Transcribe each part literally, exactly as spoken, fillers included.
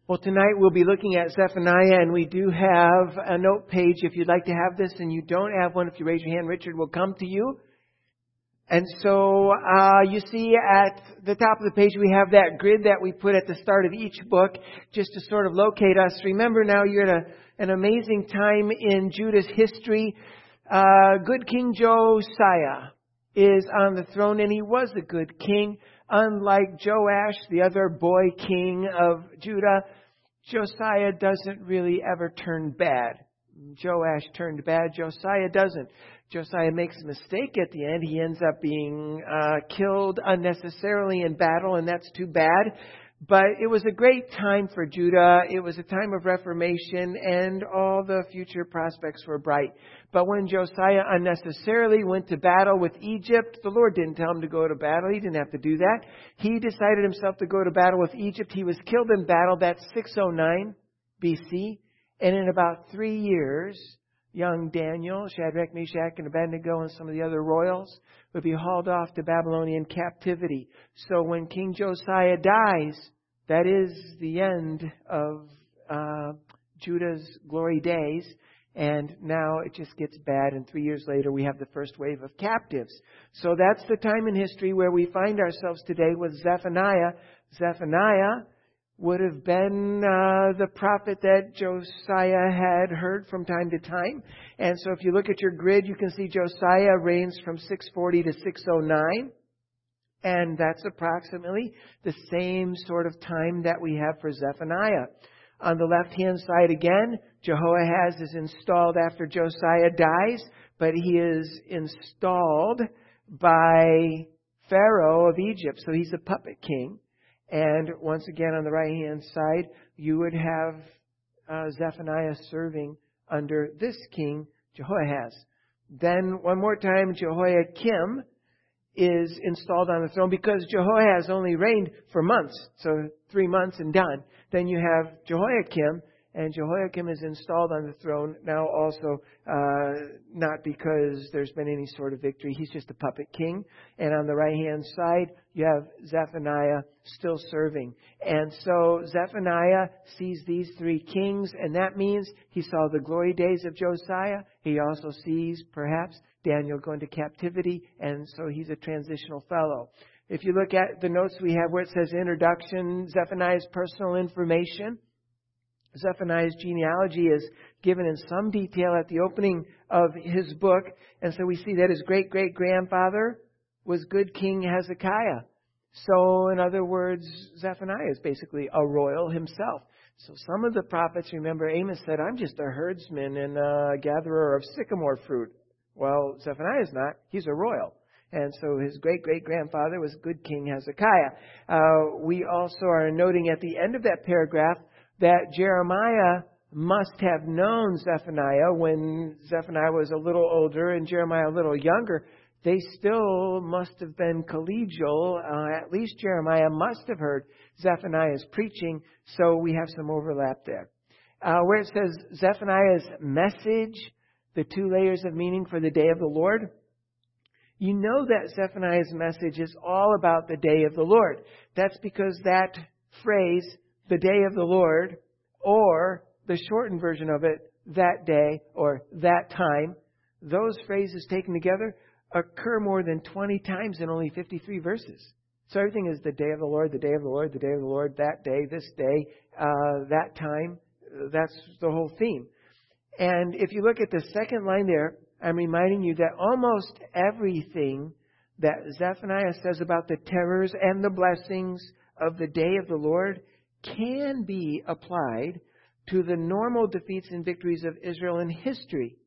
Well, tonight we'll be looking at Zephaniah, and we do have a note page if you'd like to have this, and you don't have one, if you raise your hand, Richard will come to you. And so uh, you see at the top of the page we have that grid that we put at the start of each book just to sort of locate us. Remember now you're at a, an amazing time in Judah's history. Uh, good King Josiah is on the throne, and he was a good king. Unlike Joash, the other boy king of Judah, Josiah doesn't really ever turn bad. Joash turned bad. Josiah doesn't. Josiah makes a mistake at the end. He ends up being uh, killed unnecessarily in battle, and that's too bad. But it was a great time for Judah. It was a time of reformation, and all the future prospects were bright. But when Josiah unnecessarily went to battle with Egypt, the Lord didn't tell him to go to battle. He didn't have to do that. He decided himself to go to battle with Egypt. He was killed in battle. That's six oh nine B C. And in about three years, young Daniel, Shadrach, Meshach, and Abednego, and some of the other royals would be hauled off to Babylonian captivity. So when King Josiah dies, that is the end of uh, Judah's glory days. And now it just gets bad. And three years later, we have the first wave of captives. So that's the time in history where we find ourselves today with Zephaniah. Zephaniah would have been uh, the prophet that Josiah had heard from time to time. And so if you look at your grid, you can see Josiah reigns from six forty to six oh nine. And that's approximately the same sort of time that we have for Zephaniah. On the left-hand side again, Jehoahaz is installed after Josiah dies, but he is installed by Pharaoh of Egypt. So he's a puppet king. And once again, on the right-hand side, you would have uh, Zephaniah serving under this king, Jehoahaz. Then, one more time, Jehoiakim is installed on the throne because Jehoahaz only reigned for months, so three months and done. Then you have Jehoiakim, and Jehoiakim is installed on the throne now also, uh, not because there's been any sort of victory. He's just a puppet king. And on the right-hand side, you have Zephaniah still serving. And so Zephaniah sees these three kings, and that means he saw the glory days of Josiah. He also sees, perhaps, Daniel going to captivity, and so he's a transitional fellow. If you look at the notes we have where it says introduction, Zephaniah's personal information, Zephaniah's genealogy is given in some detail at the opening of his book. And so we see that his great-great-grandfather was good King Hezekiah. So, in other words, Zephaniah is basically a royal himself. So some of the prophets, remember, Amos said, I'm just a herdsman and a gatherer of sycamore fruit. Well, Zephaniah is not. He's a royal. And so his great-great-grandfather was good King Hezekiah. Uh, we also are noting at the end of that paragraph that Jeremiah must have known Zephaniah when Zephaniah was a little older and Jeremiah a little younger. They still must have been collegial. Uh, at least Jeremiah must have heard Zephaniah's preaching, so we have some overlap there. Uh, where it says Zephaniah's message, the two layers of meaning for the day of the Lord, you know that Zephaniah's message is all about the day of the Lord. That's because that phrase, the day of the Lord, or the shortened version of it, that day or that time, those phrases taken together occur more than twenty times in only fifty-three verses. So everything is the day of the Lord, the day of the Lord, the day of the Lord, that day, this day, uh, that time. That's the whole theme. And if you look at the second line there, I'm reminding you that almost everything that Zephaniah says about the terrors and the blessings of the day of the Lord can be applied to the normal defeats and victories of Israel in history.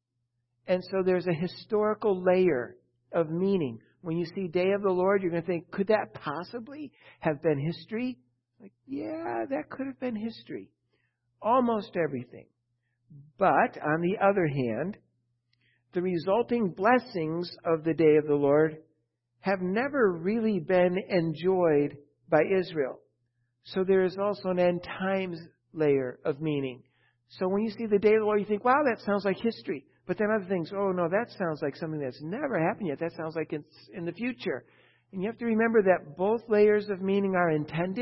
And so there's a historical layer of meaning. When you see Day of the Lord, you're going to think, could that possibly have been history? Like, yeah, that could have been history. Almost everything. But, on the other hand, the resulting blessings of the Day of the Lord have never really been enjoyed by Israel. So there is also an end times layer of meaning. So when you see the day of the Lord, you think, wow, that sounds like history. But then other things, oh no, that sounds like something that's never happened yet. That sounds like it's in the future. And you have to remember that both layers of meaning are intended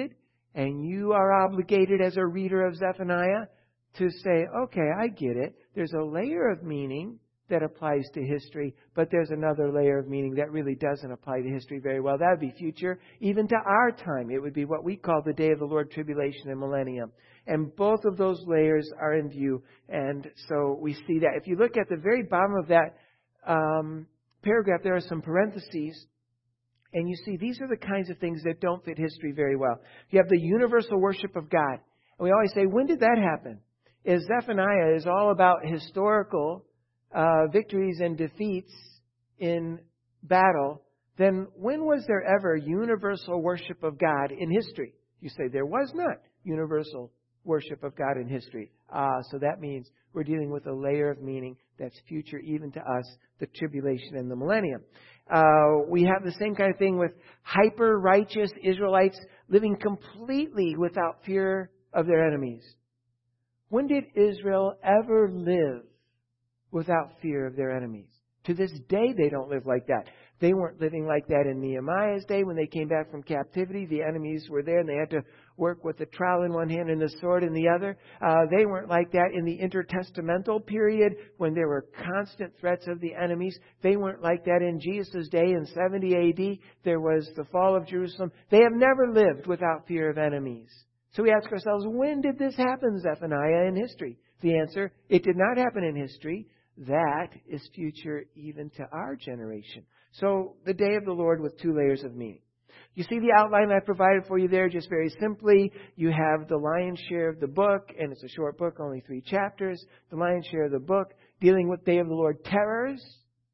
And you are obligated as a reader of Zephaniah to say, okay, I get it. There's a layer of meaning that applies to history, but there's another layer of meaning that really doesn't apply to history very well. That would be future, even to our time. It would be what we call the day of the Lord, tribulation, and millennium. And both of those layers are in view. And so we see that. If you look at the very bottom of that um, paragraph, there are some parentheses. And you see, these are the kinds of things that don't fit history very well. You have the universal worship of God. And we always say, when did that happen? Is Zephaniah is all about historical uh, victories and defeats in battle. Then when was there ever universal worship of God in history? You say, there was not universal worship of God in history. Ah, so that means we're dealing with a layer of meaning that's future even to us, the tribulation and the millennium. Uh, we have the same kind of thing with hyper-righteous Israelites living completely without fear of their enemies. When did Israel ever live without fear of their enemies? To this day, they don't live like that. They weren't living like that in Nehemiah's day when they came back from captivity. The enemies were there and they had to work with the trowel in one hand and the sword in the other. Uh, they weren't like that in the intertestamental period when there were constant threats of the enemies. They weren't like that in Jesus' day in seventy A D. There was the fall of Jerusalem. They have never lived without fear of enemies. So we ask ourselves, when did this happen, Zephaniah, in history? The answer, it did not happen in history. That is future even to our generation. So the day of the Lord with two layers of meaning. You see the outline I provided for you there just very simply. You have the lion's share of the book, and it's a short book, only three chapters. The lion's share of the book dealing with Day of the Lord terrors.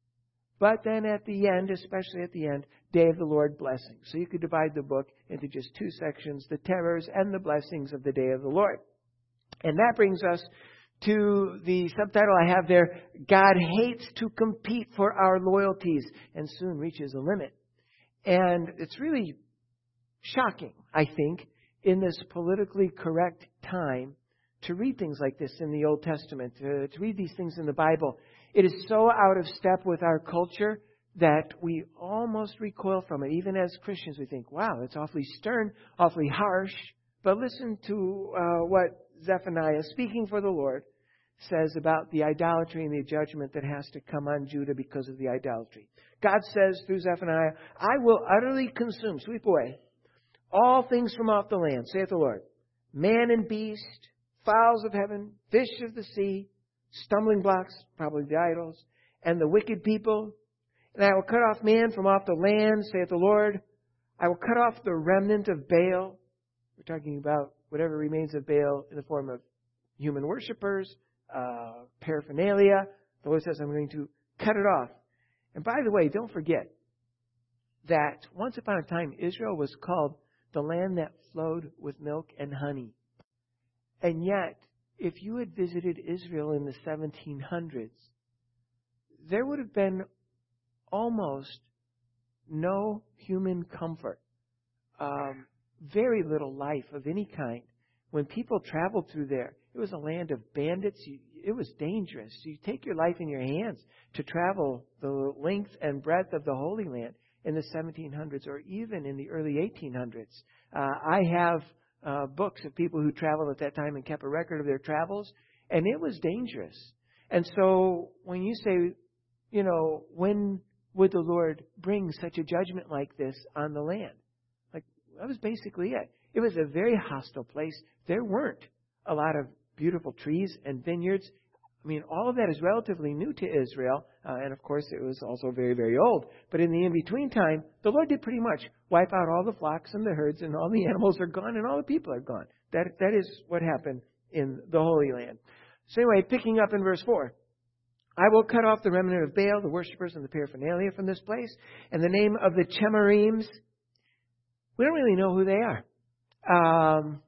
But then at the end, especially at the end, Day of the Lord blessings. So you could divide the book into just two sections, the terrors and the blessings of the Day of the Lord. And that brings us to the subtitle I have there, God hates to compete for our loyalties and soon reaches a limit. And it's really shocking, I think, in this politically correct time to read things like this in the Old Testament, to, to read these things in the Bible. It is so out of step with our culture that we almost recoil from it. Even as Christians, we think, wow, it's awfully stern, awfully harsh. But listen to uh, what Zephaniah, speaking for the Lord, says about the idolatry and the judgment that has to come on Judah because of the idolatry. God says through Zephaniah, I will utterly consume, sweep away, all things from off the land, saith the Lord, man and beast, fowls of heaven, fish of the sea, stumbling blocks, probably the idols, and the wicked people. And I will cut off man from off the land, saith the Lord. I will cut off the remnant of Baal. We're talking about whatever remains of Baal in the form of human worshipers, uh, paraphernalia. The Lord says, I'm going to cut it off. And by the way, don't forget that once upon a time, Israel was called the land that flowed with milk and honey. And yet, if you had visited Israel in the seventeen hundreds, there would have been almost no human comfort, um, very little life of any kind. When people traveled through there, it was a land of bandits. It was dangerous. You take your life in your hands to travel the length and breadth of the Holy Land in the seventeen hundreds or even in the early eighteen hundreds. Uh, I have uh, books of people who traveled at that time and kept a record of their travels, and it was dangerous. And so when you say, you know, when would the Lord bring such a judgment like this on the land? Like, that was basically it. It was a very hostile place. There weren't a lot of beautiful trees and vineyards. I mean, all of that is relatively new to Israel. Uh, and of course, it was also very, very old. But in the in-between time, the Lord did pretty much wipe out all the flocks and the herds, and all the animals are gone, and all the people are gone. That That is what happened in the Holy Land. So anyway, picking up in verse four. I will cut off the remnant of Baal, the worshippers, and the paraphernalia from this place. And the name of the Chemarims, we don't really know who they are. Um,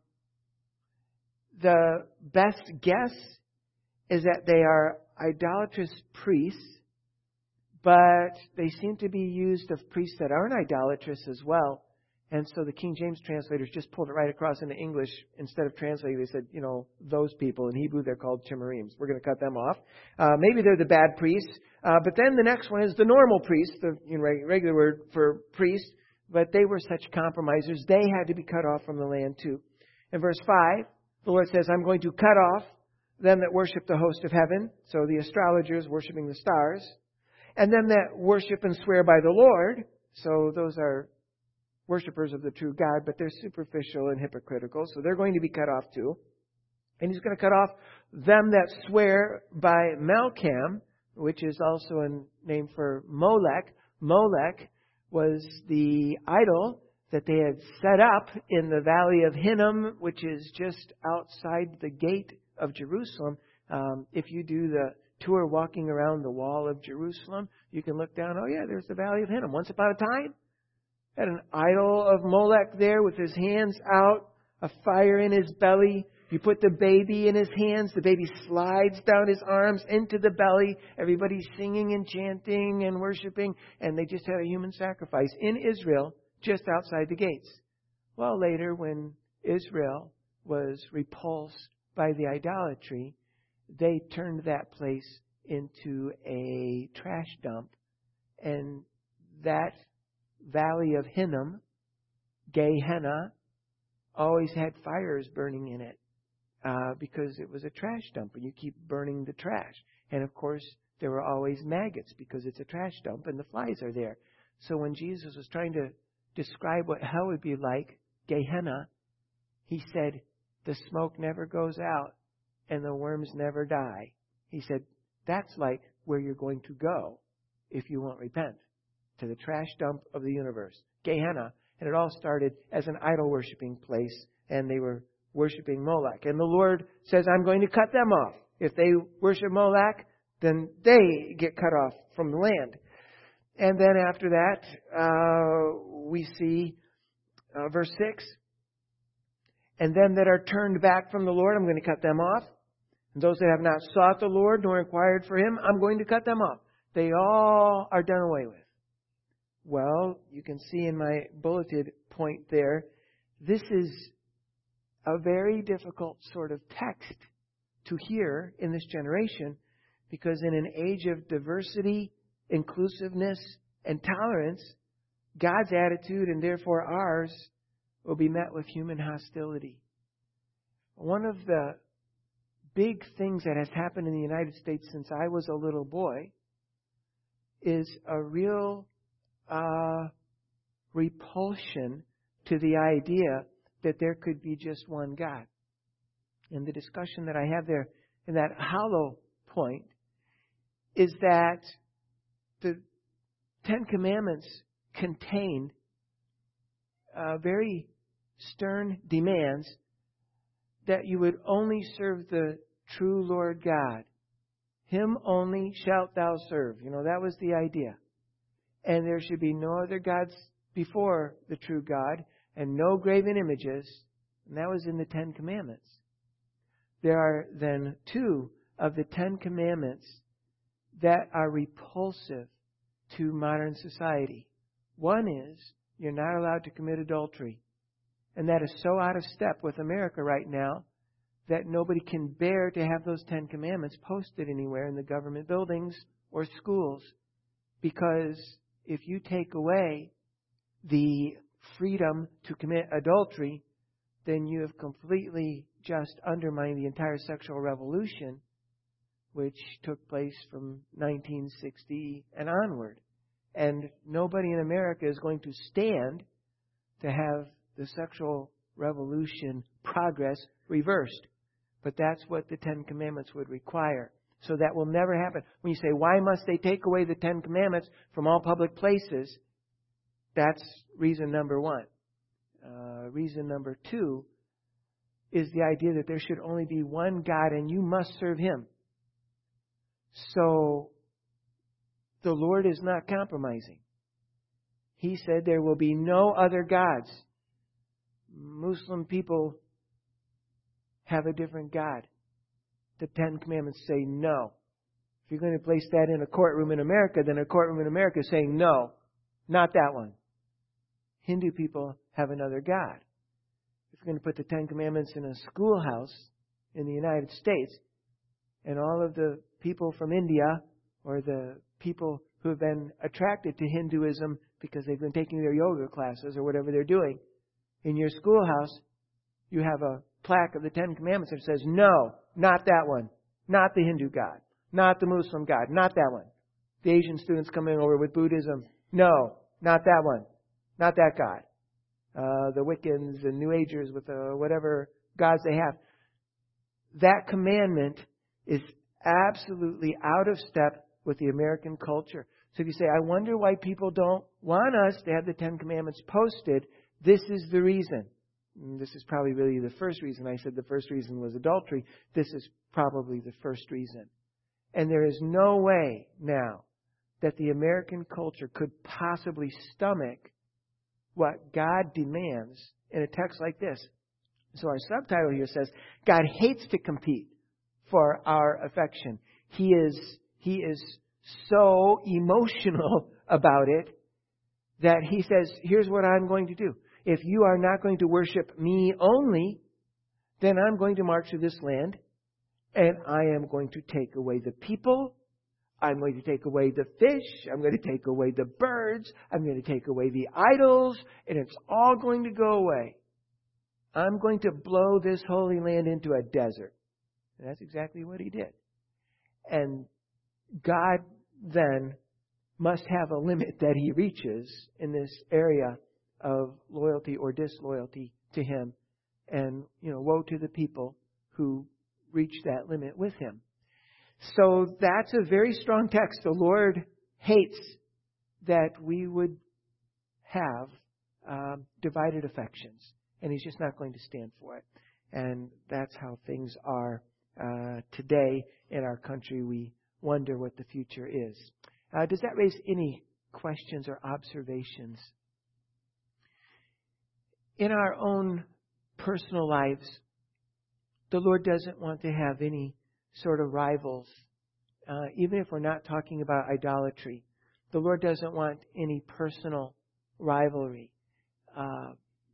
the best guess is that they are idolatrous priests, but they seem to be used of priests that aren't idolatrous as well. And so the King James translators just pulled it right across into English. Instead of translating, they said, you know, those people. In Hebrew, they're called Chemarims. We're going to cut them off. Uh, maybe they're the bad priests. Uh, but then the next one is the normal priest, the you know, regular word for priest. but they were such compromisers, they had to be cut off from the land too. In verse five, the Lord says, I'm going to cut off them that worship the host of heaven, so the astrologers worshiping the stars, and them that worship and swear by the Lord, so those are worshipers of the true God, but they're superficial and hypocritical, so they're going to be cut off too. And He's going to cut off them that swear by Malcham, which is also a name for Molech. Molech was the idol that they had set up in the valley of Hinnom, which is just outside the gate of Jerusalem. Um, if you do the tour walking around the wall of Jerusalem, you can look down, oh yeah, there's the valley of Hinnom. Once upon a time, had an idol of Molech there with his hands out, a fire in his belly. You put the baby in his hands, the baby slides down his arms into the belly. Everybody's singing and chanting and worshiping, and they just had a human sacrifice in Israel just outside the gates. Well, later when Israel was repulsed by the idolatry, they turned that place into a trash dump, and that valley of Hinnom, Gehenna, always had fires burning in it uh, because it was a trash dump, and you keep burning the trash. And of course, there were always maggots because it's a trash dump and the flies are there. So when Jesus was trying to describe what hell would be like, Gehenna, He said, the smoke never goes out and the worms never die. He said, that's like where you're going to go if you won't repent, to the trash dump of the universe, Gehenna. And it all started as an idol worshiping place, and they were worshiping Moloch. And the Lord says, I'm going to cut them off. If they worship Moloch, then they get cut off from the land. And then after that, uh, we see uh, verse six. And them that are turned back from the Lord, I'm going to cut them off. And those that have not sought the Lord nor inquired for Him, I'm going to cut them off. They all are done away with. Well, you can see in my bulleted point there, this is a very difficult sort of text to hear in this generation, because in an age of diversity, inclusiveness, and tolerance, God's attitude, and therefore ours, will be met with human hostility. One of the big things that has happened in the United States since I was a little boy is a real uh, repulsion to the idea that there could be just one God. And the discussion that I have there in that hollow point is that the Ten Commandments contained uh, very stern demands that you would only serve the true Lord God. Him only shalt thou serve. You know, that was the idea. And there should be no other gods before the true God, and no graven images. And that was in the Ten Commandments. There are then two of the Ten Commandments that are repulsive to modern society. One is, you're not allowed to commit adultery. And that is so out of step with America right now that nobody can bear to have those Ten Commandments posted anywhere in the government buildings or schools. Because if you take away the freedom to commit adultery, then you have completely just undermined the entire sexual revolution, which took place from nineteen sixty and onward. And nobody in America is going to stand to have the sexual revolution progress reversed. But that's what the Ten Commandments would require. So that will never happen. When you say, why must they take away the Ten Commandments from all public places? That's reason number one. Uh, reason number two is the idea that there should only be one God and you must serve Him. So the Lord is not compromising. He said there will be no other gods. Muslim people have a different God. The Ten Commandments say no. If you're going to place that in a courtroom in America, then a courtroom in America is saying no, not that one. Hindu people have another God. If you're going to put the Ten Commandments in a schoolhouse in the United States, and all of the people from India or the people who have been attracted to Hinduism because they've been taking their yoga classes or whatever they're doing. In your schoolhouse, you have a plaque of the Ten Commandments that says, no, not that one. Not the Hindu God. Not the Muslim God. Not that one. The Asian students coming over with Buddhism. No, not that one. Not that God. Uh, the Wiccans and New Agers with uh, whatever gods they have. That commandment is absolutely out of step with the American culture. So if you say, I wonder why people don't want us to have the Ten Commandments posted, this is the reason. And this is probably really the first reason. I said the first reason was adultery. This is probably the first reason. And there is no way now that the American culture could possibly stomach what God demands in a text like this. So our subtitle here says, God hates to compete for our affection. He is, he is so emotional about it that he says, here's what I'm going to do. If you are not going to worship me only, then I'm going to march through this land and I am going to take away the people. I'm going to take away the fish. I'm going to take away the birds. I'm going to take away the idols. And it's all going to go away. I'm going to blow this holy land into a desert. And that's exactly what he did. And God then must have a limit that he reaches in this area of loyalty or disloyalty to him. And, you know, woe to the people who reach that limit with him. So that's a very strong text. The Lord hates that we would have um, divided affections. And he's just not going to stand for it. And that's how things are uh, today in our country. We wonder what the future is. Uh, does that raise any questions or observations? In our own personal lives, the Lord doesn't want to have any sort of rivals, uh, even if we're not talking about idolatry. The Lord doesn't want any personal rivalry. Uh,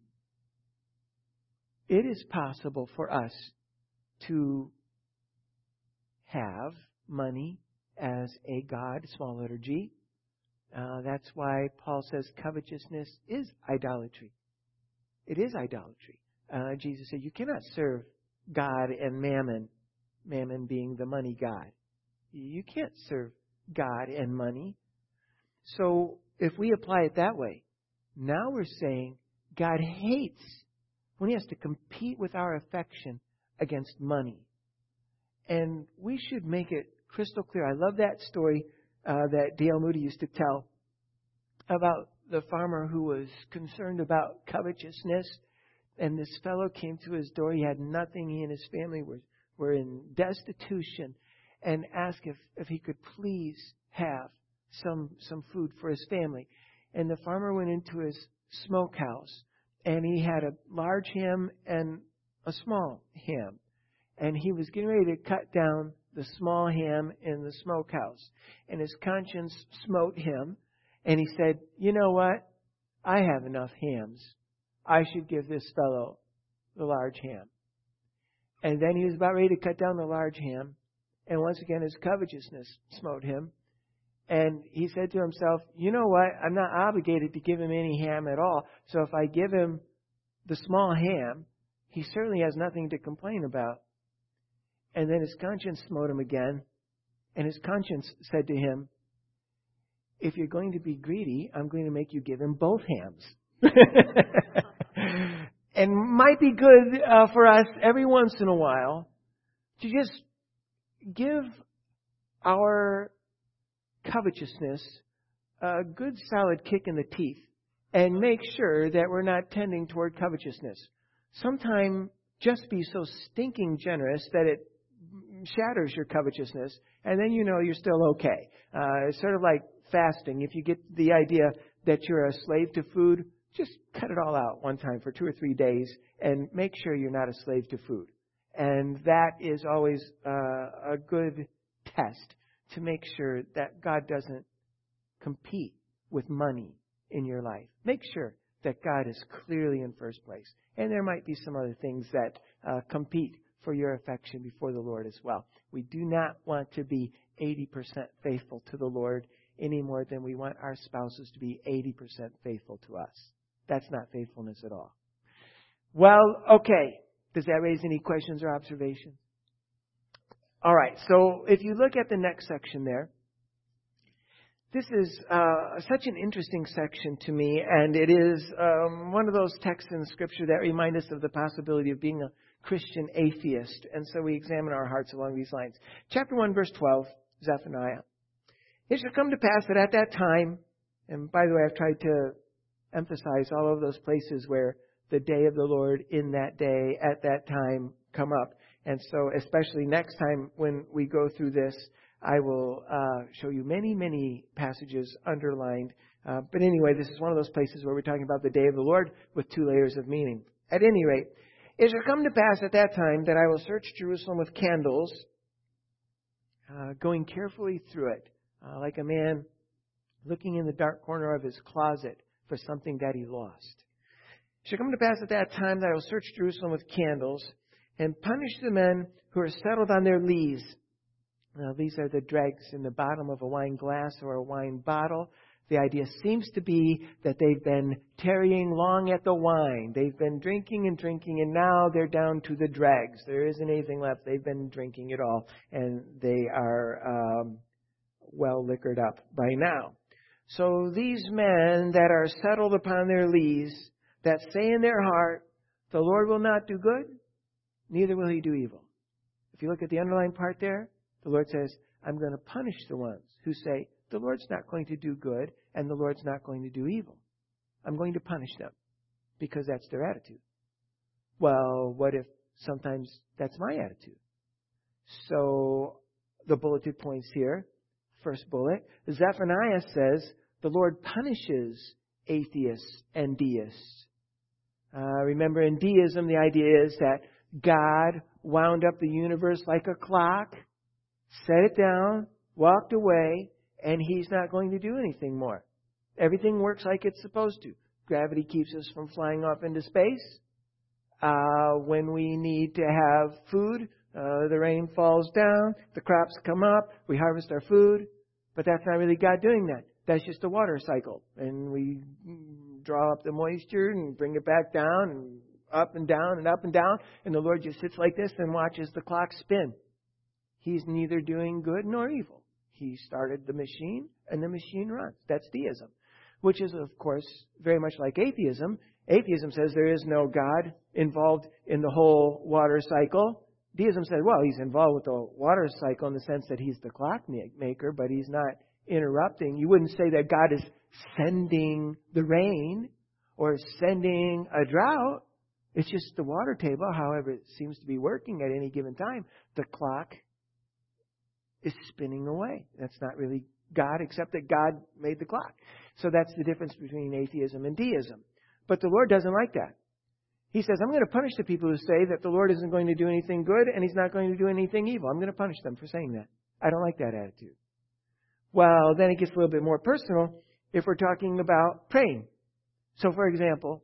it is possible for us to have money as a god, small letter G. Uh, that's why Paul says covetousness is idolatry. It is idolatry. Uh, Jesus said you cannot serve God and mammon, mammon being the money god. You can't serve God and money. So if we apply it that way, now we're saying God hates when he has to compete with our affection against money. And we should make it crystal clear. I love that story uh, that Dale Moody used to tell about the farmer who was concerned about covetousness. And this fellow came to his door. He had nothing. He and his family were, were in destitution, and asked if, if he could please have some, some food for his family. And the farmer went into his smokehouse, and he had a large ham and a small ham. And he was getting ready to cut down the small ham in the smokehouse. And his conscience smote him. And he said, you know what? I have enough hams. I should give this fellow the large ham. And then he was about ready to cut down the large ham. And once again, his covetousness smote him. And he said to himself, you know what? I'm not obligated to give him any ham at all. So if I give him the small ham, he certainly has nothing to complain about. And then his conscience smote him again. And his conscience said to him, if you're going to be greedy, I'm going to make you give him both hams. And might be good uh, for us every once in a while to just give our covetousness a good solid kick in the teeth and make sure that we're not tending toward covetousness. Sometimes just be so stinking generous that it shatters your covetousness, and then you know you're still okay. Uh, it's sort of like fasting. If you get the idea that you're a slave to food, just cut it all out one time for two or three days and make sure you're not a slave to food. And that is always uh, a good test to make sure that God doesn't compete with money in your life. Make sure that God is clearly in first place. And there might be some other things that uh, compete for your affection before the Lord as well. We do not want to be eighty percent faithful to the Lord any more than we want our spouses to be eighty percent faithful to us. That's not faithfulness at all. Well, okay. Does that raise any questions or observations? All right. So if you look at the next section there, this is uh, such an interesting section to me, and it is um, one of those texts in Scripture that remind us of the possibility of being a Christian atheist. And so we examine our hearts along these lines. Chapter one, verse twelve, Zephaniah. It shall come to pass that at that time, and by the way, I've tried to emphasize all of those places where the day of the Lord, in that day, at that time, come up. And so especially next time when we go through this, I will uh, show you many, many passages underlined. Uh, but anyway, this is one of those places where we're talking about the day of the Lord with two layers of meaning. At any rate, it shall come to pass at that time that I will search Jerusalem with candles, uh, going carefully through it, uh, like a man looking in the dark corner of his closet for something that he lost. It shall come to pass at that time that I will search Jerusalem with candles and punish the men who are settled on their lees. Now, these are the dregs in the bottom of a wine glass or a wine bottle. The idea seems to be that they've been tarrying long at the wine. They've been drinking and drinking, and now they're down to the dregs. There isn't anything left. They've been drinking it all, and they are um, well liquored up by now. So these men that are settled upon their lees, that say in their heart, the Lord will not do good, neither will he do evil. If you look at the underlined part there, the Lord says, I'm going to punish the ones who say, the Lord's not going to do good and the Lord's not going to do evil. I'm going to punish them because that's their attitude. Well, what if sometimes that's my attitude? So the bulleted points here, first bullet, Zephaniah says the Lord punishes atheists and deists. Uh, remember, in deism, the idea is that God wound up the universe like a clock, set it down, walked away, and he's not going to do anything more. Everything works like it's supposed to. Gravity keeps us from flying off into space. Uh, when we need to have food, uh, the rain falls down, the crops come up, we harvest our food. But that's not really God doing that. That's just a water cycle. And we draw up the moisture and bring it back down and up and down and up and down. And the Lord just sits like this and watches the clock spin. He's neither doing good nor evil. He started the machine and the machine runs. That's deism, which is, of course, very much like atheism. Atheism says there is no God involved in the whole water cycle. Deism says, well, he's involved with the water cycle in the sense that he's the clockmaker, but he's not interrupting. You wouldn't say that God is sending the rain or sending a drought. It's just the water table, however it seems to be working at any given time. The clock is spinning away. That's not really God, except that God made the clock. So that's the difference between atheism and deism. But the Lord doesn't like that. He says, I'm going to punish the people who say that the Lord isn't going to do anything good and he's not going to do anything evil. I'm going to punish them for saying that. I don't like that attitude. Well, then it gets a little bit more personal if we're talking about praying. So, for example,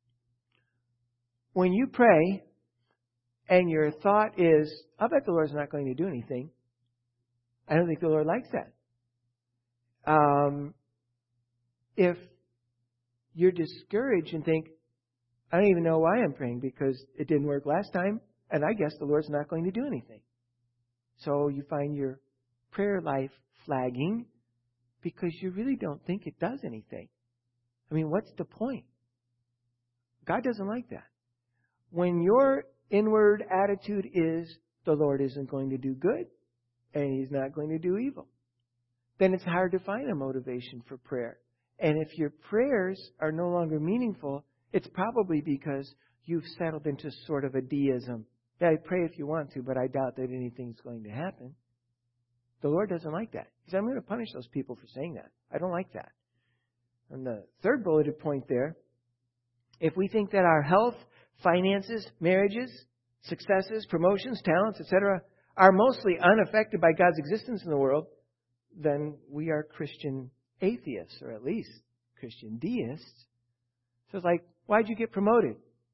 when you pray and your thought is, I bet the Lord's not going to do anything, I don't think the Lord likes that. Um, if you're discouraged and think, I don't even know why I'm praying because it didn't work last time, and I guess the Lord's not going to do anything. So you find your prayer life flagging because you really don't think it does anything. I mean, what's the point? God doesn't like that. When your inward attitude is, the Lord isn't going to do good, and he's not going to do evil, then it's hard to find a motivation for prayer. And if your prayers are no longer meaningful, it's probably because you've settled into sort of a deism. Yeah, pray if you want to, but I doubt that anything's going to happen. The Lord doesn't like that. He said, I'm going to punish those people for saying that. I don't like that. And the third bulleted point there, if we think that our health, finances, marriages, successes, promotions, talents, et cetera are mostly unaffected by God's existence in the world, then we are Christian atheists, or at least Christian deists. So it's like, why'd you get promoted?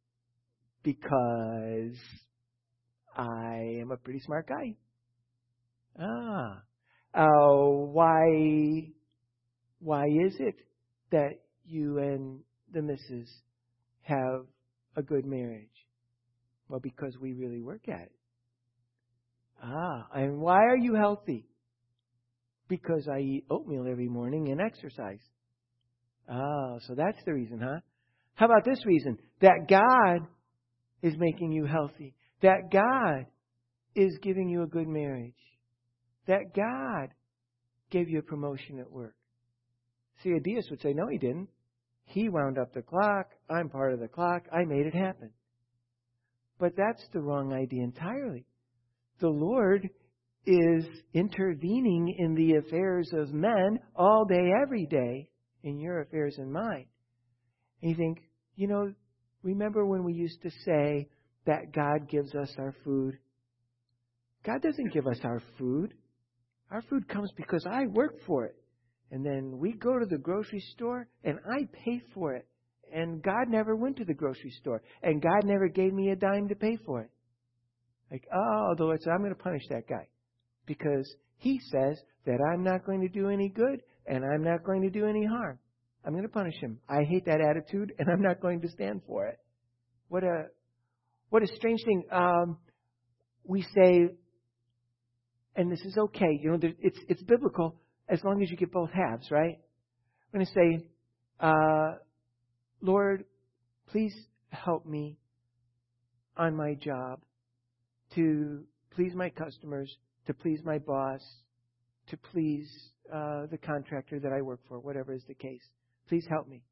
Because I am a pretty smart guy. Ah. Uh, why why is it that you and the missus have a good marriage? Well, because we really work at it. Ah, and why are you healthy? Because I eat oatmeal every morning and exercise. Ah, so that's the reason, huh? How about this reason? That God is making you healthy. That God is giving you a good marriage. That God gave you a promotion at work. See, a deist would say, no, he didn't. He wound up the clock. I'm part of the clock. I made it happen. But that's the wrong idea entirely. The Lord is intervening in the affairs of men all day, every day, in your affairs and mine. And you think, you know, remember when we used to say that God gives us our food? God doesn't give us our food. Our food comes because I work for it. And then we go to the grocery store and I pay for it. And God never went to the grocery store. And God never gave me a dime to pay for it. Like, oh, the Lord said, I'm going to punish that guy. Because He says that I'm not going to do any good and I'm not going to do any harm. I'm going to punish him. I hate that attitude and I'm not going to stand for it. What a what a strange thing. Um, we say, and this is okay, you know, it's it's biblical as long as you get both halves, right? I'm going to say, uh, Lord, please help me on my job to please my customers, to please my boss, to please uh, the contractor that I work for, whatever is the case. Please help me.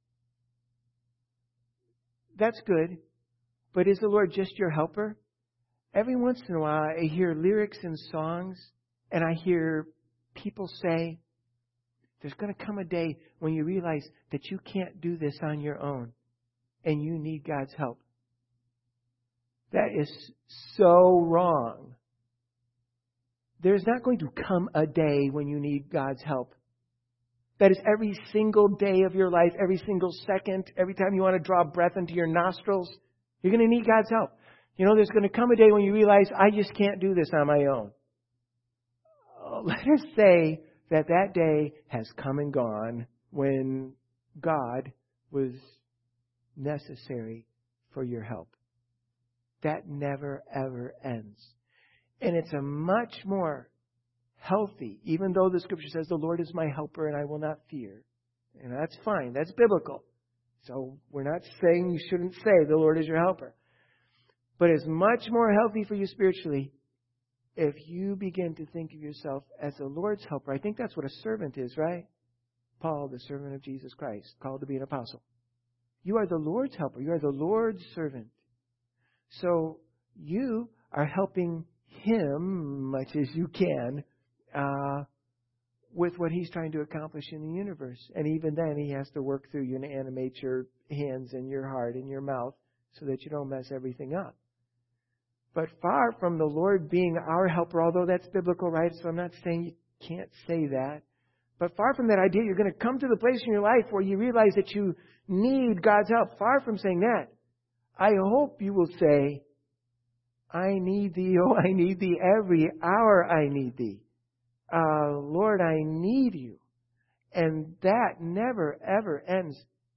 That's good, but is the Lord just your helper? Every once in a while I hear lyrics in songs and I hear people say, there's going to come a day when you realize that you can't do this on your own and you need God's help. That is so wrong. There's not going to come a day when you need God's help. That is every single day of your life, every single second, every time you want to draw breath into your nostrils, you're going to need God's help. You know, there's going to come a day when you realize, I just can't do this on my own. Oh, let us say that that day has come and gone when God was necessary for your help. That never, ever ends. And it's a much more healthy, even though the Scripture says the Lord is my helper and I will not fear. And that's fine. That's biblical. So we're not saying you shouldn't say the Lord is your helper. But it's much more healthy for you spiritually if you begin to think of yourself as the Lord's helper. I think that's what a servant is, right? Paul, the servant of Jesus Christ, called to be an apostle. You are the Lord's helper. You are the Lord's servant. So you are helping Him much as you can uh, with what He's trying to accomplish in the universe. And even then, He has to work through you and animate your hands and your heart and your mouth so that you don't mess everything up. But far from the Lord being our helper, although that's biblical, right? So I'm not saying you can't say that. But far from that idea, you're going to come to the place in your life where you realize that you need God's help. Far from saying that, I hope you will say, I need Thee, oh, I need Thee every hour I need Thee. Uh, Lord, I need You. And that never, ever ends.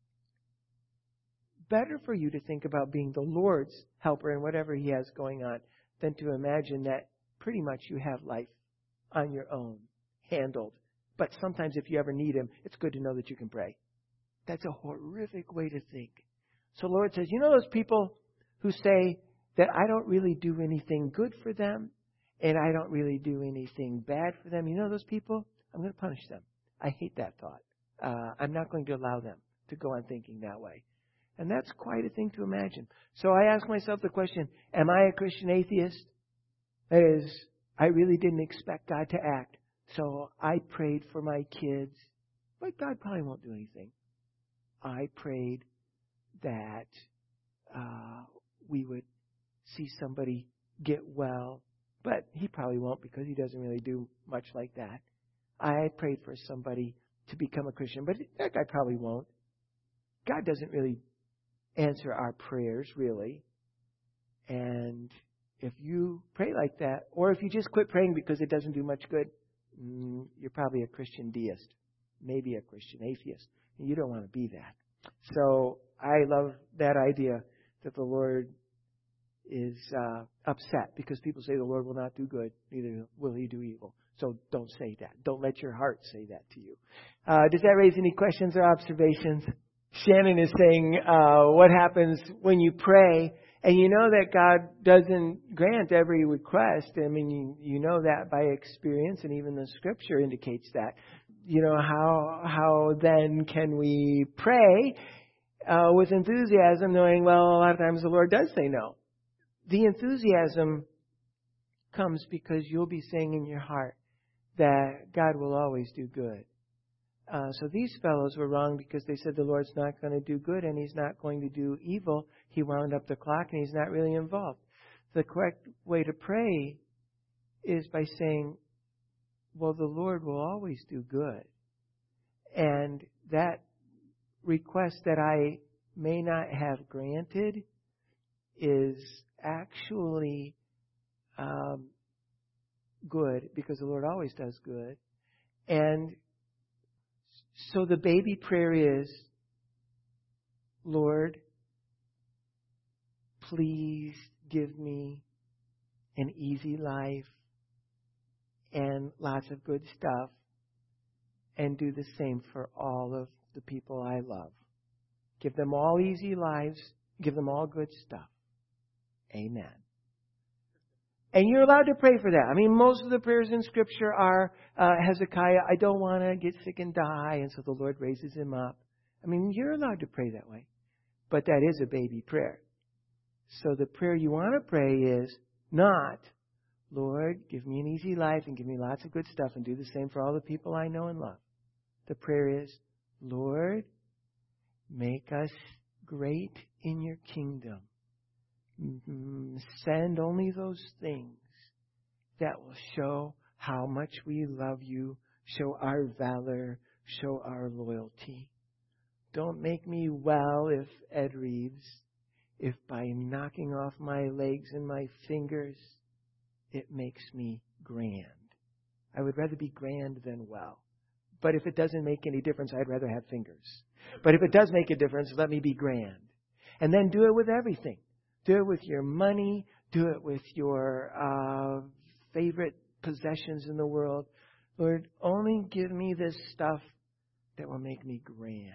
Better for you to think about being the Lord's helper in whatever He has going on than to imagine that pretty much you have life on your own, handled. But sometimes if you ever need Him, it's good to know that you can pray. That's a horrific way to think. So the Lord says, you know those people who say that I don't really do anything good for them and I don't really do anything bad for them? You know those people? I'm going to punish them. I hate that thought. Uh, I'm not going to allow them to go on thinking that way. And that's quite a thing to imagine. So I ask myself the question, am I a Christian atheist? That is, I really didn't expect God to act. So I prayed for my kids. But God probably won't do anything. I prayed that uh, we would see somebody get well. But He probably won't because He doesn't really do much like that. I prayed for somebody to become a Christian. But that guy probably won't. God doesn't really answer our prayers, really. And if you pray like that, or if you just quit praying because it doesn't do much good, you're probably a Christian deist. maybe a Christian atheist. And you don't want to be that. So I love that idea that the Lord is uh, upset because people say the Lord will not do good, neither will He do evil. So don't say that. Don't let your heart say that to you. Uh, does that raise any questions or observations? Shannon is saying, uh, what happens when you pray and you know that God doesn't grant every request? I mean, you, you know that by experience, and even the Scripture indicates that. You know, how how then can we pray uh, with enthusiasm, knowing, well, a lot of times the Lord does say no? The enthusiasm comes because you'll be saying in your heart that God will always do good. Uh, so these fellows were wrong because they said the Lord's not going to do good and He's not going to do evil. He wound up the clock and He's not really involved. The correct way to pray is by saying, well, the Lord will always do good. And that request that I may not have granted is actually um, good because the Lord always does good. And so the baby prayer is, Lord, please give me an easy life and lots of good stuff, and do the same for all of the people I love. Give them all easy lives. Give them all good stuff. Amen. And you're allowed to pray for that. I mean, most of the prayers in Scripture are, uh, Hezekiah, I don't want to get sick and die, and so the Lord raises him up. I mean, you're allowed to pray that way. But that is a baby prayer. So the prayer you want to pray is not, Lord, give me an easy life and give me lots of good stuff and do the same for all the people I know and love. The prayer is, Lord, make us great in your kingdom. Send only those things that will show how much we love you, show our valor, show our loyalty. Don't make me well if Ed Reeves, if by knocking off my legs and my fingers, it makes me grand. I would rather be grand than well. But if it doesn't make any difference, I'd rather have fingers. But if it does make a difference, let me be grand. And then do it with everything. Do it with your money. Do it with your uh, favorite possessions in the world. Lord, only give me this stuff that will make me grand.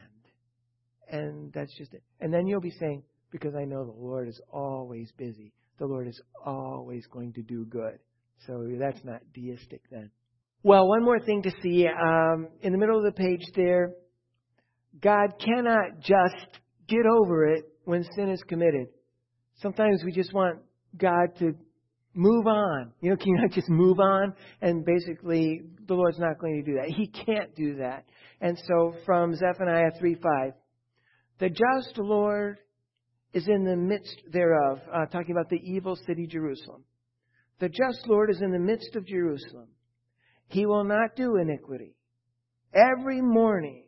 And that's just it. And then you'll be saying, because I know the Lord is always busy. The Lord is always going to do good. So that's not deistic then. Well, one more thing to see. Um, in the middle of the page there, God cannot just get over it when sin is committed. Sometimes we just want God to move on. You know, can you not just move on? And basically, the Lord's not going to do that. He can't do that. And so from Zephaniah three five, the just Lord is in the midst thereof, uh, talking about the evil city Jerusalem. The just Lord is in the midst of Jerusalem. He will not do iniquity. Every morning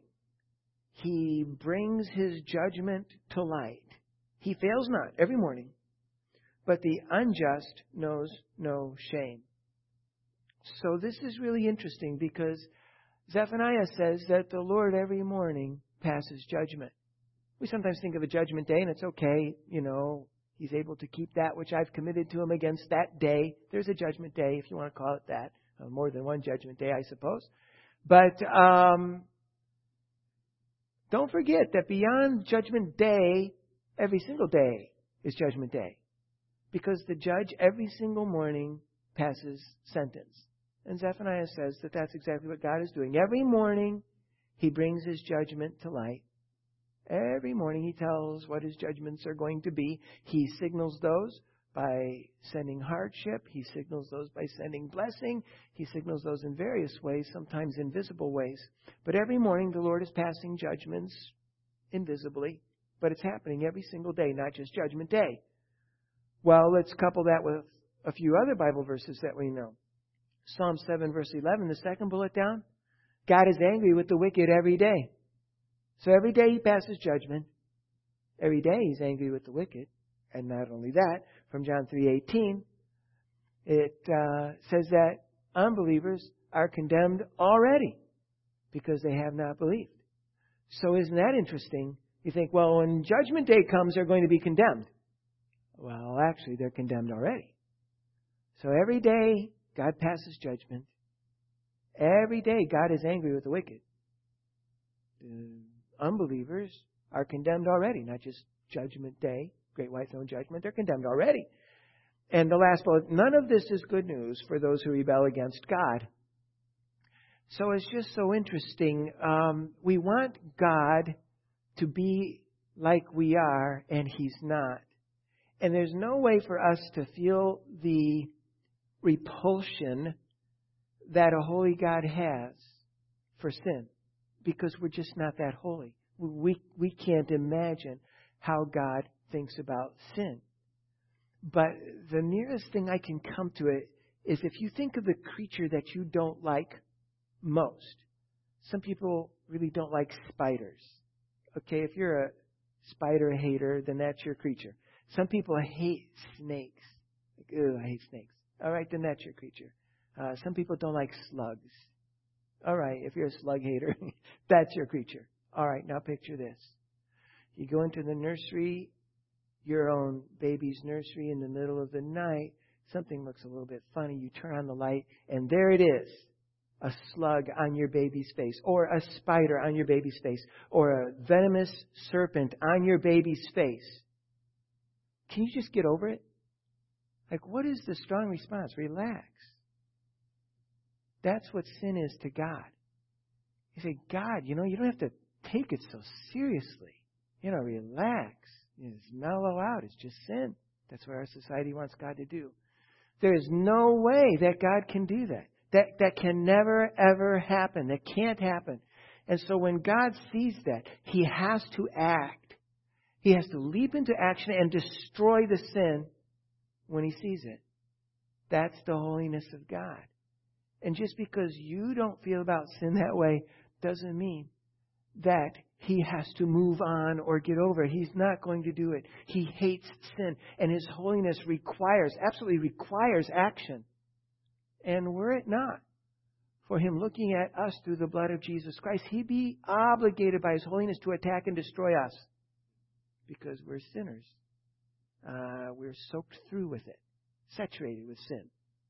He brings His judgment to light. He fails not every morning. But the unjust knows no shame. So this is really interesting because Zephaniah says that the Lord every morning passes judgment. We sometimes think of a judgment day and it's okay, you know, He's able to keep that which I've committed to Him against that day. There's a judgment day, if you want to call it that. Uh, more than one judgment day, I suppose. But um, don't forget that beyond judgment day, every single day is judgment day. Because the judge every single morning passes sentence. And Zephaniah says that that's exactly what God is doing. Every morning He brings His judgment to light. Every morning He tells what His judgments are going to be. He signals those by sending hardship. He signals those by sending blessing. He signals those in various ways, sometimes invisible ways. But every morning the Lord is passing judgments invisibly. But it's happening every single day, not just Judgment Day. Well, let's couple that with a few other Bible verses that we know. Psalm seven, verse eleven, the second bullet down. God is angry with the wicked every day. So every day He passes judgment. Every day He's angry with the wicked. And not only that, from John three eighteen, it uh, says that unbelievers are condemned already. because they have not believed. So isn't that interesting? You think, well, when Judgment Day comes, they're going to be condemned. Well, actually, they're condemned already. So every day, God passes judgment. Every day, God is angry with the wicked. The unbelievers are condemned already, not just Judgment Day, Great White Throne Judgment. They're condemned already. And the last bullet, none of this is good news for those who rebel against God. So it's just so interesting. Um, we want God to be like we are, and He's not. And there's no way for us to feel the repulsion that a holy God has for sin, because we're just not that holy. We, we can't imagine how God thinks about sin. But the nearest thing I can come to it is if you think of the creature that you don't like most. Some people really don't like spiders. Okay, if you're a spider hater, then that's your creature. Some people hate snakes. Like, ew, I hate snakes. All right, then that's your creature. Uh, some people don't like slugs. All right, if you're a slug hater, that's your creature. All right, now picture this. You go into the nursery, your own baby's nursery in the middle of the night. Something looks a little bit funny. You turn on the light, and there it is. A slug on your baby's face, or a spider on your baby's face, or a venomous serpent on your baby's face. Can you just get over it? Like, what is the strong response? Relax. That's what sin is to God. You say, God, you know, you don't have to take it so seriously. You know, relax. You know, just mellow out. It's just sin. That's what our society wants God to do. There is no way that God can do that. That that can never, ever happen. That can't happen. And so when God sees that, He has to act. He has to leap into action and destroy the sin when He sees it. That's the holiness of God. And just because you don't feel about sin that way doesn't mean that He has to move on or get over it. He's not going to do it. He hates sin. And His holiness requires, absolutely requires action. And were it not for Him looking at us through the blood of Jesus Christ, He'd be obligated by His holiness to attack and destroy us. Because we're sinners. Uh, we're soaked through with it. Saturated with sin.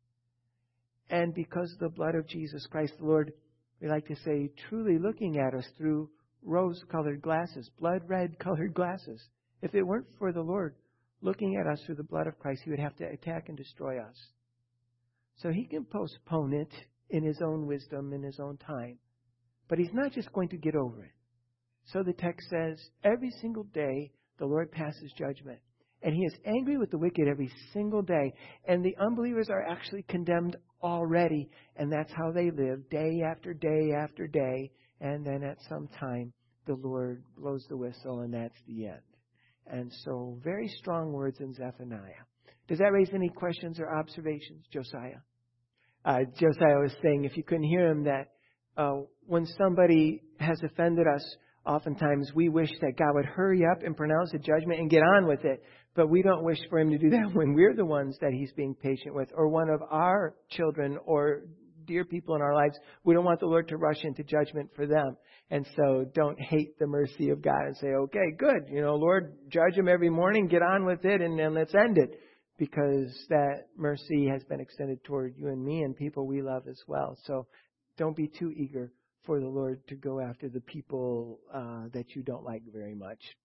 And because of the blood of Jesus Christ, the Lord, we like to say, truly looking at us through rose-colored glasses, blood-red colored glasses. If it weren't for the Lord looking at us through the blood of Christ, He would have to attack and destroy us. So He can postpone it in His own wisdom, in His own time. But He's not just going to get over it. So the text says, every single day the Lord passes judgment. And He is angry with the wicked every single day. And the unbelievers are actually condemned already. And that's how they live, day after day after day. And then at some time, the Lord blows the whistle, and that's the end. And so, very strong words in Zephaniah. Does that raise any questions or observations, Josiah? Uh, Josiah was saying, if you couldn't hear him, that uh, when somebody has offended us, oftentimes we wish that God would hurry up and pronounce a judgment and get on with it. But we don't wish for Him to do that when we're the ones that He's being patient with, or one of our children or dear people in our lives. We don't want the Lord to rush into judgment for them. And so don't hate the mercy of God and say, okay, good. You know, Lord, judge them every morning, get on with it, and then let's end it. Because that mercy has been extended toward you and me and people we love as well. So don't be too eager for the Lord to go after the people uh, that you don't like very much.